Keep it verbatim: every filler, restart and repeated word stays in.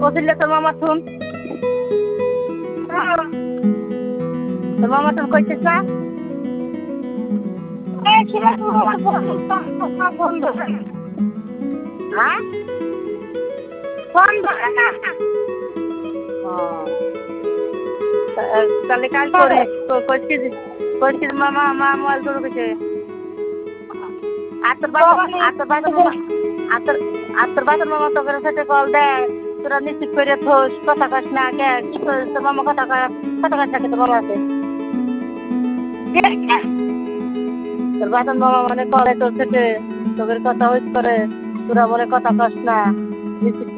কদিলে তোর মামা শুন তোর মামা শুন কইছিস না হ্যাঁ ফোন ধরে না তাহলে কাজ করিস করছিস করছিস মামা মা মোবাইল ধরে গেছে আর তোর বাবা আর তোর বাবা আর তোর আর তোর বাবার মামা তোর সাথে কল দেয় তোরা নিশ্চিত করে থোস কথা কাস না কে কি করিস তোর মামা কথা কথা কাস থাকে তোর মামা আছে তোর বাবার মামা মানে করে তোর সাথে তোদের কথা হইতে করে তোরা বলে কথা কাস না নিশ্চিত